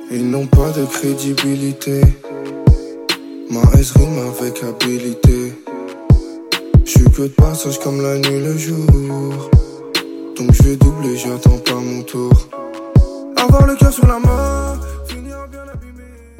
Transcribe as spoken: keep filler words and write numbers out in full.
Ils n'ont pas de crédibilité. Ma S rime avec habilité. J'suis que de passage comme la nuit le jour. Donc j'vais doubler, j'attends pas mon tour. Avoir le cœur sur la main,